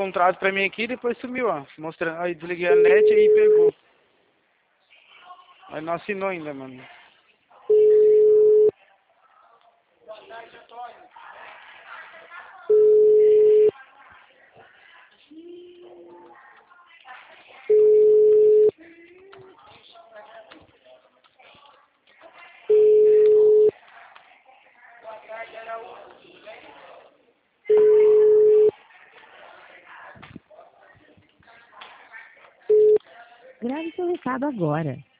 contrato pra mim aqui e depois sumiu, ó. Mostrando. Aí desliguei a net e aí pegou. Mas não assinou ainda, mano. Grave seu recado agora.